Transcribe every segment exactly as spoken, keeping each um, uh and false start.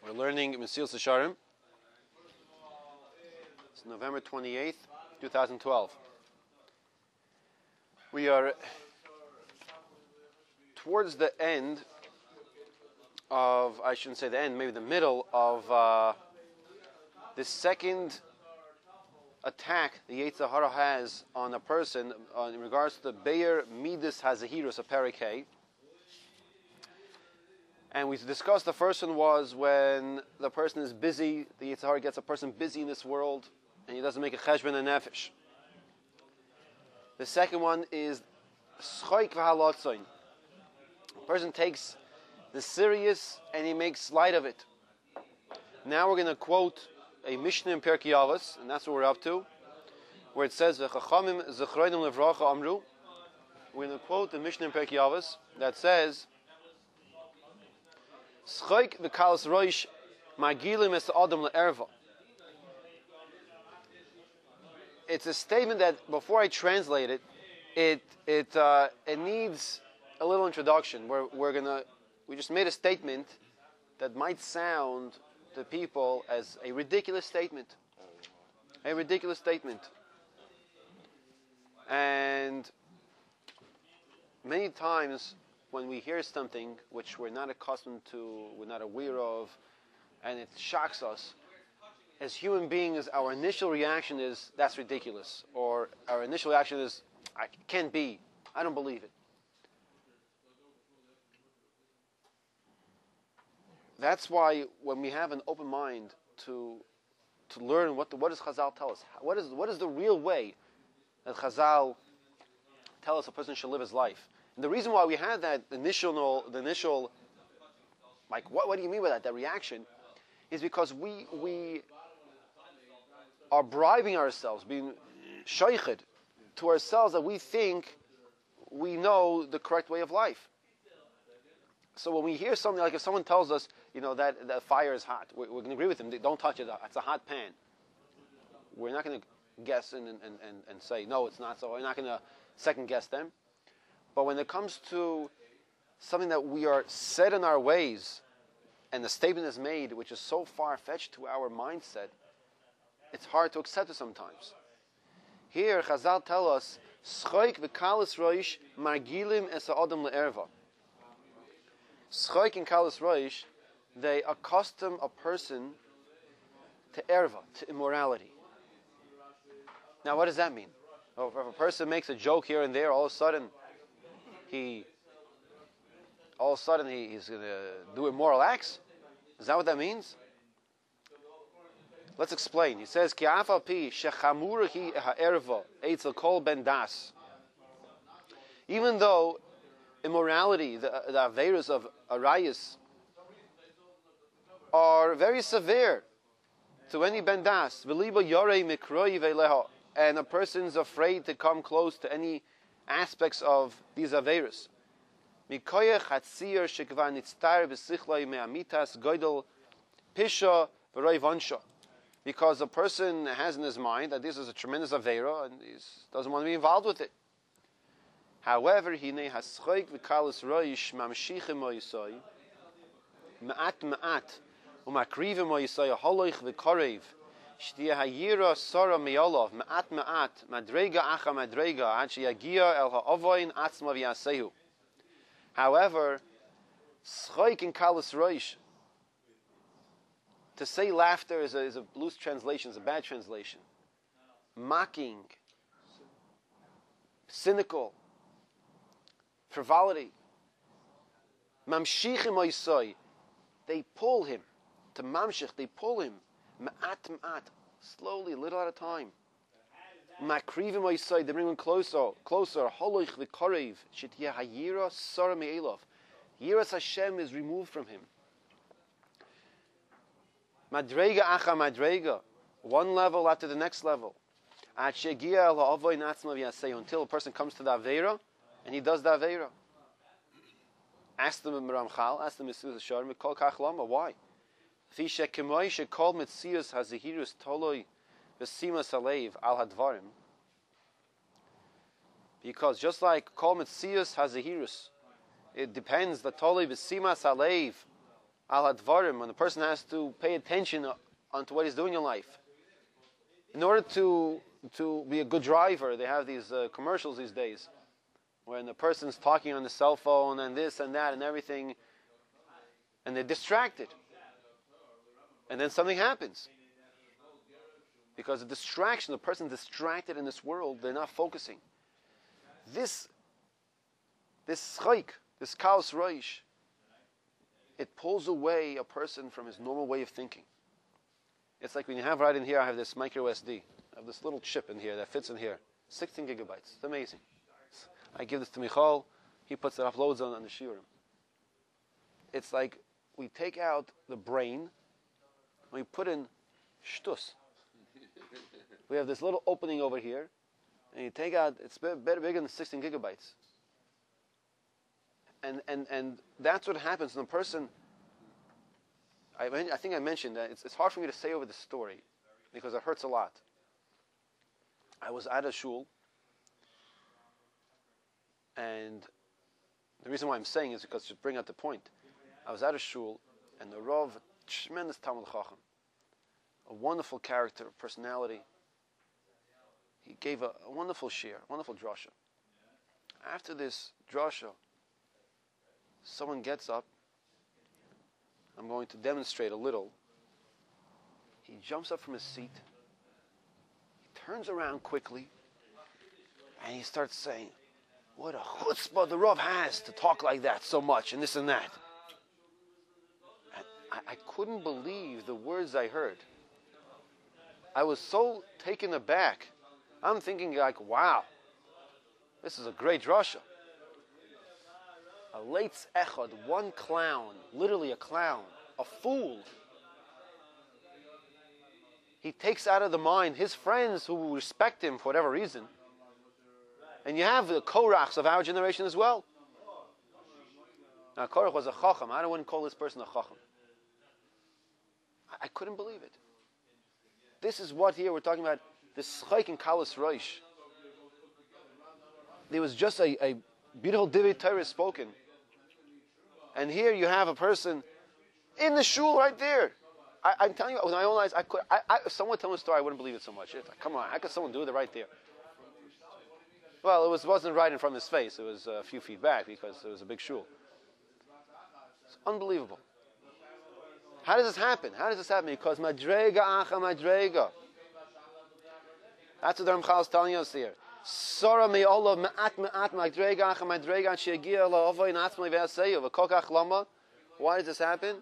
We're learning Mesilas Yesharim. It's November twenty-eighth, twenty twelve. We are towards the end of, I shouldn't say the end, maybe the middle of uh, the second attack the Yetzer Hara has on a person uh, in regards to the Be'er Midas Hazahirus, a Parakeh. And we discussed the first one was when the person is busy, the Yetzer Hara gets a person busy in this world, and he doesn't make a cheshbon and nefesh. The second one is Schoik v'halotzoin. A person takes the serious and he makes light of it. Now we're going to quote a Mishnah in Pirkei Avos, and that's what we're up to, where it says, V'chachamim zechroinim levracha amru. We're going to quote the Mishnah in Pirkei Avos that says, Schoik v'kalas roish magilim es adam le'erva. It's a statement that, before I translate it, it it uh, it needs a little introduction. We're we're gonna we just made a statement that might sound to people as a ridiculous statement, a ridiculous statement, and many times when we hear something which we're not accustomed to, we're not aware of, and it shocks us. As human beings, our initial reaction is, that's ridiculous. Or our initial reaction is, I can't be. I don't believe it. That's why when we have an open mind to to learn what the, what does Chazal tell us, what is what is the real way that Chazal tell us a person should live his life. And the reason why we have that initial, the initial, like, what, what do you mean by that, that reaction, is because we we are bribing ourselves, being shaykhid to ourselves that we think we know the correct way of life. So when we hear something, like if someone tells us, you know, that the fire is hot, we're, we're going to agree with them, don't touch it, it's a hot pan. We're not going to guess and, and, and, and say, no, it's not so. We're not going to second guess them. But when it comes to something that we are set in our ways, and the statement is made, which is so far-fetched to our mindset, it's hard to accept it sometimes. Here, Chazal tell us, Schoik v'kalas roish margilim es ha'adam le'erva. Schoik and kalas roish, they accustom a person to erva, to immorality. Now, what does that mean? Oh, if a person makes a joke here and there, all of a sudden, he, all of a sudden he, he's going to do immoral acts? Is that what that means? Let's explain. He says, Ki afal pi shechamurahi ha'erva eitzel kol ben das. Even though immorality, the, the averos of arayas, are very severe to any ben das, v'liba yorei mikroi ve'leha, and a person's afraid to come close to any aspects of these averos. Mikoyach hatzir shekvar nitztar v'sichloi me'amitas goydel pisha v'roi vansha. Because a person has in his mind that this is a tremendous avera and he doesn't want to be involved with it. However, hinei haschoik v'kalas roish mamshichim mo'yisoi ma'at ma'at u'makrivim mo'yisoi holoich v'korev sh'tiyah hayira sora me'olov ma'at ma'at madrega acha madrega ad sheyagia el ha'ovoin atzma v'yasehu. However, schoik and kalas roish, to say laughter is a, is a loose translation, is a bad translation. Mocking, cynical, frivolity. Mamshichim oisoi, they pull him. To mamshich, they pull him. Ma'at ma'at, slowly, little at a time. Makrivim oisoi, they bring him closer, closer. Holoich v'korev, shitiyah hayira sora me'elov. Yiras Hashem is removed from him. Madrega acha madrega, one level after the next level. Until a person comes to the Aveira, and he does the Aveira. Ask them in Ramchal, ask them in Mesilas Yesharim, Mikol Kach Lama, why? Fisha Kemoi Shekol Metzius Hazahirus Toloi Besimas Alev Al Hadvarim. Because just like Kol Metzius Hazahirus, it depends, the Toloi Besimas Alev al hadvarim, when the person has to pay attention onto what he's doing in life. In order to to be a good driver, they have these uh, commercials these days, when the person's talking on the cell phone and this and that and everything, and they're distracted. And then something happens. Because of distraction, the person distracted in this world, they're not focusing. This, this chayk, this kaos reish, it pulls away a person from his normal way of thinking. It's like when you have right in here, I have this micro S D. I have this little chip in here that fits in here. sixteen gigabytes. It's amazing. I give this to Michal. He puts it, uploads on, on the shiurim. It's like we take out the brain, we put in shtus. We have this little opening over here, and you take out, it's better, better bigger than sixteen gigabytes. And, and, and that's what happens when a person, I, I think I mentioned that it's, it's hard for me to say over the story because it hurts a lot. I was at a shul, and the reason why I'm saying is because to bring out the point. I was at a shul, and the Rav, tremendous Talmud Chacham, a wonderful character, personality. He gave a, a wonderful shir, a wonderful drasha. After this drasha, someone gets up. I'm going to demonstrate a little. He jumps up from his seat. He turns around quickly, and he starts saying, "What a chutzpah the Rav has to talk like that so much, and this and that." And I, I couldn't believe the words I heard. I was so taken aback. I'm thinking like, wow, this is a great drasha. A leitz echad, one clown, literally a clown, a fool. He takes out of the mind his friends who respect him for whatever reason. And you have the Korachs of our generation as well. Now, Korach was a chacham. I don't want to call this person a chacham. I, I couldn't believe it. This is what here we're talking about, the schayk and kalas roish. There was just a, a beautiful divrei Torah spoken. And here you have a person in the shul right there. I, I'm telling you, with my own eyes, I could, I, I, if someone told me a story, I wouldn't believe it so much. It's like, come on, how could someone do it right there? Well, it was, wasn't right in front of his face. It was a few feet back because it was a big shul. It's unbelievable. How does this happen? How does this happen? Because madrega acha madrega. That's what the Ramchal is telling us here. Sora me olav me'at me'at madrega acha madrega she'agia la'ovay natzmai ve'aseyu v'kokach lama. Why does this happen?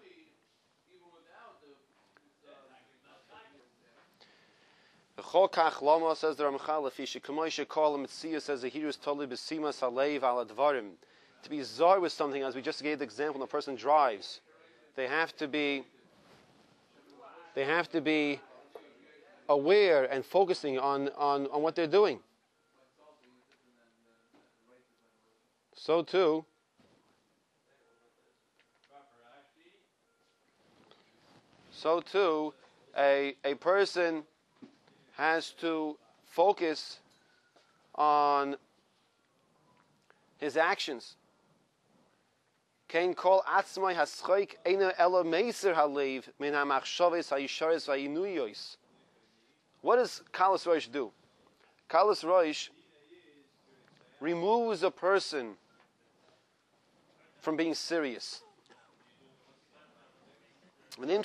V'chokach lama, says the Ramchal, lefi she'kamoi she'kol ha'metziya, says the Hebrew is totally b'sima saleiv ala dvarim. To be zar with something, as we just gave the example, when a person drives, they have to be They have to be aware and focusing on, on, on what they're doing. So too, so too, a, a person has to focus on his actions. Kein kol atzmai haschayk eina ela meiser halev min hamachshavos hayisharos vayinuyos. What does kalas roish do? Kalas roish removes a person from being serious. The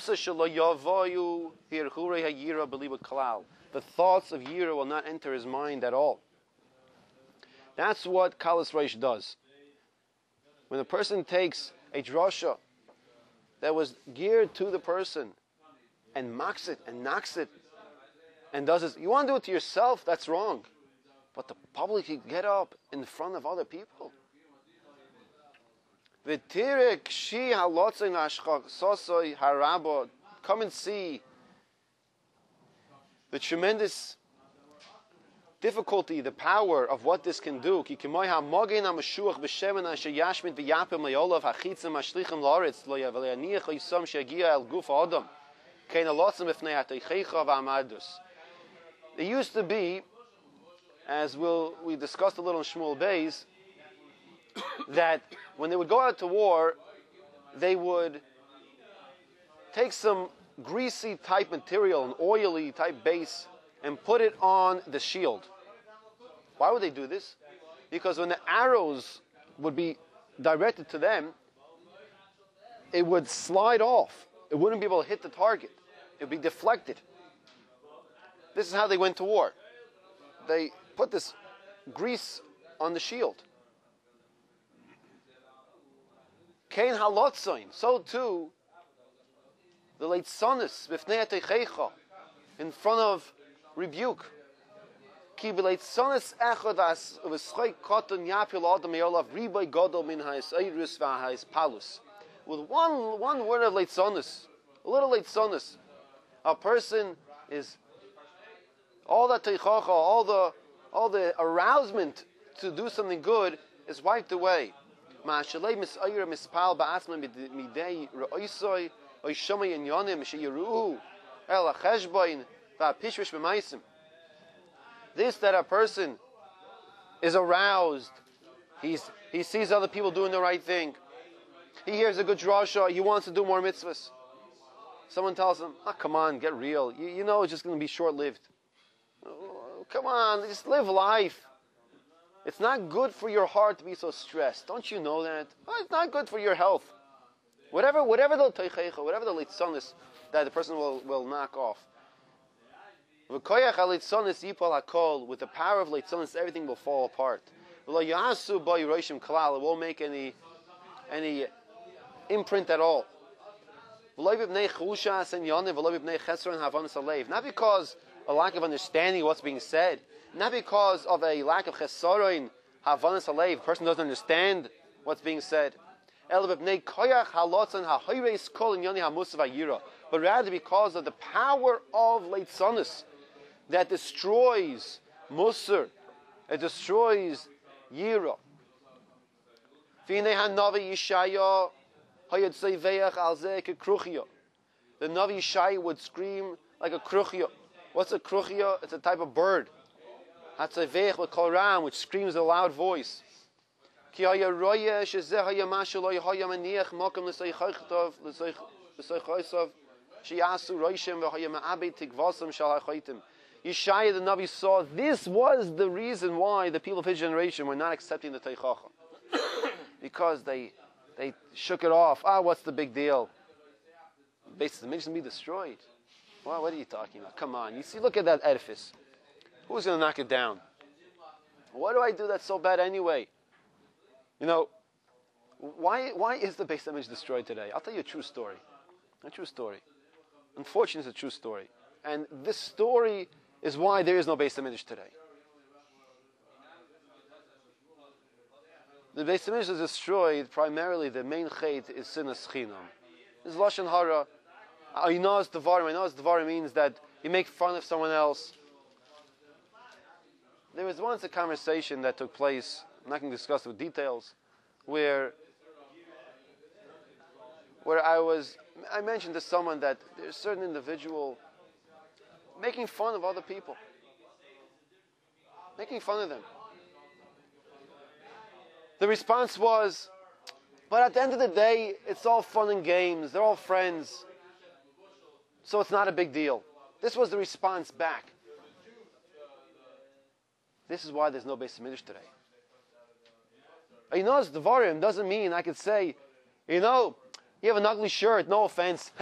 thoughts of yira will not enter his mind at all. That's what kalas roish does. When a person takes a drasha that was geared to the person and mocks it and knocks it and does this, you want to do it to yourself, that's wrong. But the public, you get up in front of other people. Come and see the tremendous difficulty, the power of what this can do. It used to be, as we'll, we discussed a little in Shmuel Beis, that when they would go out to war, they would take some greasy type material, an oily type base, and put it on the shield. Why would they do this? Because when the arrows would be directed to them, it would slide off. It wouldn't be able to hit the target. It would be deflected. This is how they went to war. They put this grease on the shield. Kain halotzain. So too, the late sonis in front of rebuke. Ki late sonis echodas v'schoi koton yapil adam yolav riboy godol min ha'is eirus v'ha'is palus. With one one word of late sonis, a little late sonis, a person is all that teichacha, all the all the arousement to do something good is wiped away. Ma'ashalei misayir mispal ba'asman midei re'oisoi oishamay inyanim sheyiruhu el ha'cheshboin va'pishvish b'maisim. This that a person is aroused, he's he sees other people doing the right thing. He hears a good drasha, he wants to do more mitzvahs. Someone tells him, oh, come on, get real. You, you know it's just going to be short-lived. Oh, come on, just live life. It's not good for your heart to be so stressed. Don't you know that? Oh, it's not good for your health. Whatever whatever the teichecha, whatever the litzonis that the person will, will knock off. With the power of litzonis, everything will fall apart. It won't make any, any imprint at all. Not because a lack of understanding of what's being said, not because of a lack of chesaron, havanas alev, a person doesn't understand what's being said, but rather because of the power of leitzanus that destroys musar, it destroys yira. The Navi Yishai would scream like a kruchya. What's a kruchya? It's a type of bird. Hatzavech with koram, which screams with a loud voice. Yishai the Navi saw this was the reason why the people of his generation were not accepting the Teichacha. Because they they shook it off. Ah, what's the big deal? Basically, the mission be destroyed. Well, what are you talking about? Come on. You see, look at that edifice. Who's going to knock it down? What do I do that's so bad anyway? You know, why why is the Beis Hamikdash destroyed today? I'll tell you a true story. A true story. Unfortunately, it's a true story. And this story is why there is no Beis Hamikdash today. The Beis Hamikdash is destroyed, primarily the main chait is sinas chinam. It's Lashon Hara. I know it's Devarim. I know it's Devarim means that you make fun of someone else. There was once a conversation that took place, I'm not going to discuss the details, where where I was, I mentioned to someone that there's a certain individual making fun of other people. Making fun of them. The response was, but at the end of the day, it's all fun and games. They're all friends. So it's not a big deal. This was the response back. This is why there's no Beis Hamikdash today. You know, it's Devarim doesn't mean I could say, you know, you have an ugly shirt, no offense.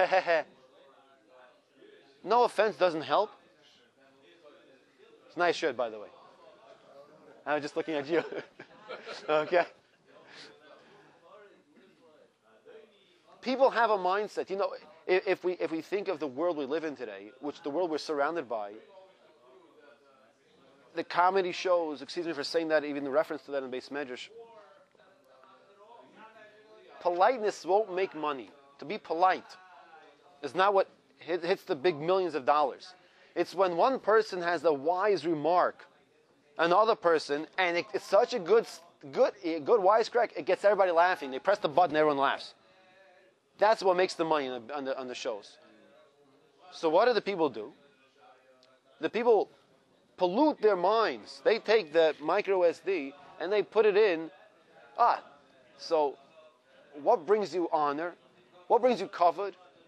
No offense doesn't help. It's a nice shirt, by the way. I was just looking at you. Okay. People have a mindset. You know, if, if we if we think of the world we live in today, which the world we're surrounded by, the comedy shows, excuse me for saying that, even the reference to that in Beis Medrash, politeness won't make money. To be polite is not what hit, hits the big millions of dollars. It's when one person has a wise remark, another person, and it, it's such a good, good, good wisecrack, it gets everybody laughing. They press the button, everyone laughs. That's what makes the money on the, on the, on the shows. So what do the people do? The people pollute their minds. They take the micro S D and they put it in. Ah, so what brings you honor? What brings you covered?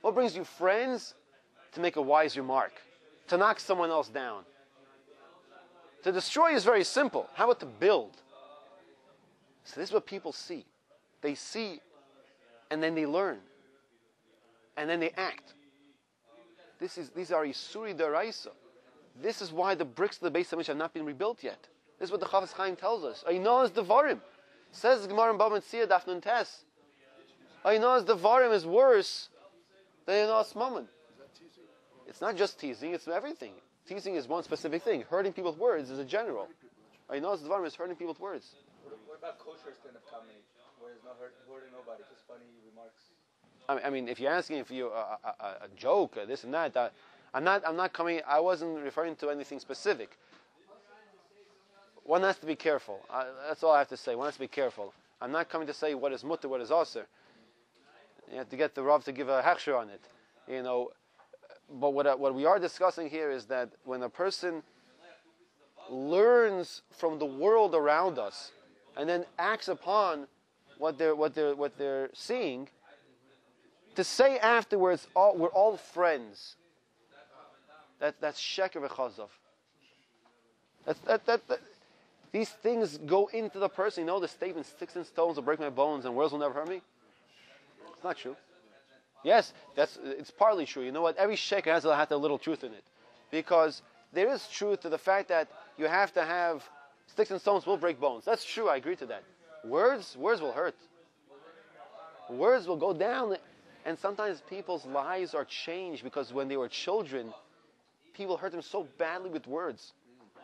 What brings you friends? To make a wise remark, to knock someone else down. To destroy is very simple. How about to build? So this is what people see. They see, and then they learn, and then they act. This is these are Isuri Daraisa. This is why the bricks of the Beis Hamikdash have not been rebuilt yet. This is what the Chafetz Chaim tells us. Einos Devarim. Says the Gemara in Bava Metzia Daf Nun Tes. Einos Devarim is worse than Einos Mammon. It's not just teasing, it's everything. Teasing is one specific thing. Hurting people with words is a general. Einos Devarim is hurting people with words. What about kosher stand-up comedy, where it's not hurt, hurting nobody, just funny remarks? I mean, I mean, if you're asking if you uh, a, a, a joke, uh, this and that, uh, I'm not. I'm not coming. I wasn't referring to anything specific. One has to be careful. Uh, that's all I have to say. One has to be careful. I'm not coming to say what is mutter, what is aser. You have to get the Rav to give a hechsher on it, you know. But what uh, what we are discussing here is that when a person learns from the world around us and then acts upon what they're what they're what they're seeing, to say afterwards, oh, we're all friends. That that's sheker v'chazov. That's that, that that these things go into the person. You know the statement, sticks and stones will break my bones and words will never hurt me? It's not true. Yes, that's it's partly true. You know what? Every sheker has a, has a little truth in it. Because there is truth to the fact that you have to have sticks and stones will break bones. That's true, I agree to that. Words, words will hurt. Words will go down, and sometimes people's lives are changed because when they were children, people hurt them so badly with words.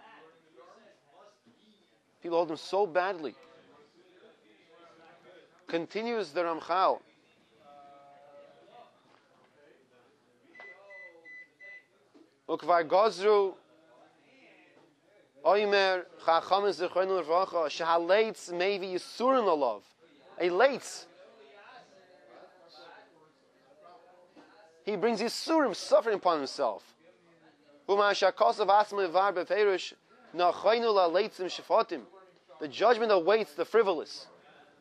People hold them so badly. Continues the Ramchal. Ukvar Gozru Oimer Chachamim Zechonu L'Vracha Shehaleitz Mevi Yisurin Olav. A leitz. He brings Yisurim, suffering upon himself. The judgment awaits the frivolous.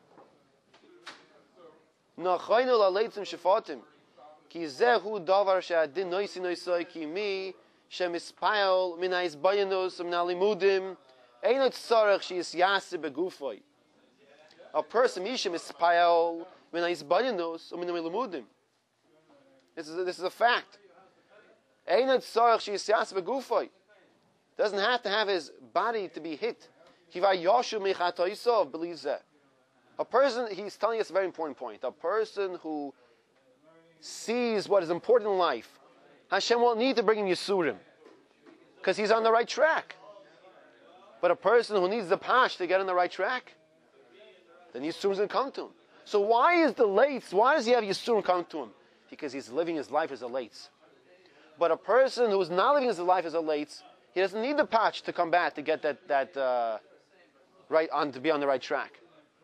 Ki zehu davar she'adin noisi noisoi ki mi she'mispayel min ha'izbayanos min ha'limudim einot tzarech she'is yaseh begufoi. A person mishem mispayel min ha'izbayanos min ha'limudim. This is a, this is a fact. Einot tzarech she'is yaseh begufoi. Doesn't have to have his body to be hit. Kiva yoshu mechatoisov believes that. A person, he's telling us a very important point. A person who sees what is important in life, Hashem won't need to bring him Yisurim, because he's on the right track. But a person who needs the pash to get on the right track, then Yisurim is going to come to him. So why is the lates, why does he have Yisurim come to him? Because he's living his life as a lates. But a person who is not living his life as a lates, he doesn't need the patch to come back to get that, that uh, right on, to be on the right track.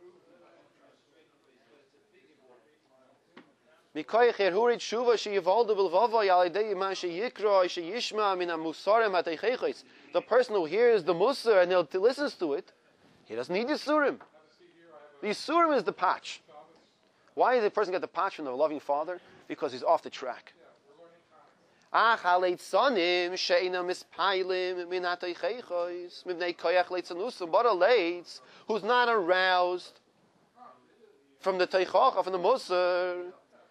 The person who hears the Musar and he listens to it, he doesn't need Yisurim. The Yisurim is the patch. Why does the person get the patch from the loving father? Because he's off the track. But a lates who's not aroused from the teichacha, from the Musar,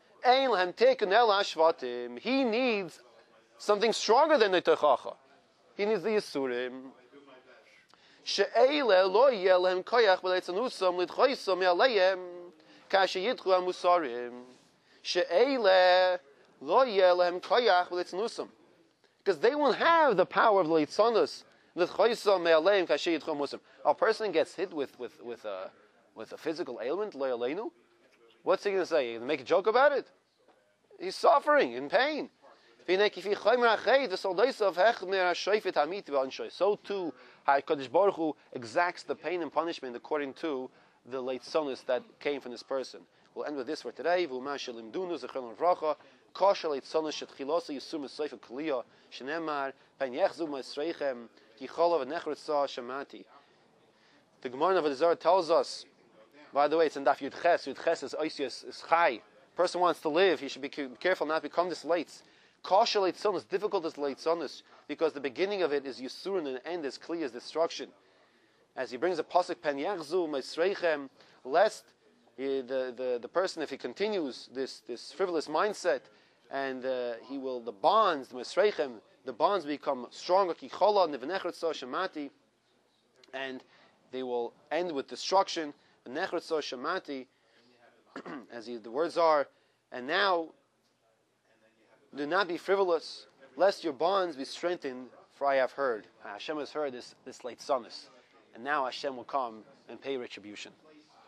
he needs something stronger than the teichacha. He needs the Yisurim. She'ele lo yeh lehem koyach b'leitzanusam lidchoisam me'aleim kashe yitchu ha'musarim. She'ele lo yeh lehem koyach b'leitzanusam. Because they won't have the power of the leitzanus lidchoisam me'aleim kashe yitchu ha'musarim. A person gets hit with, with, with, a, with a physical ailment, lo yaleinu. What's he going to say? He's going to make a joke about it? He's suffering, in pain. So too, HaKadosh Baruch Hu exacts the pain and punishment according to the late sonus that came from this person. We'll end with this for today. The Gemara of the Zohar tells us, by the way, it's in Daf Yud Ches. Yud Ches is Oisius, is Chai. person wants to live, he should be careful not to become this late. Kasha leitzonis, difficult as leitzonis, because the beginning of it is Yisurin and the end is Kli, is destruction. As he brings a pasuk, Pen Yachzu Meisreichem, lest he, the, the, the person, if he continues this, this frivolous mindset, and uh, he will, the bonds, the Meisreichem, the bonds become stronger, Kichola, Nevenechret So Shemati, and they will end with destruction, Venechret So Shemati, as he, the words are, and now, do not be frivolous, lest your bonds be strengthened, for I have heard. Hashem has heard this, this late sonus. And now Hashem will come and pay retribution.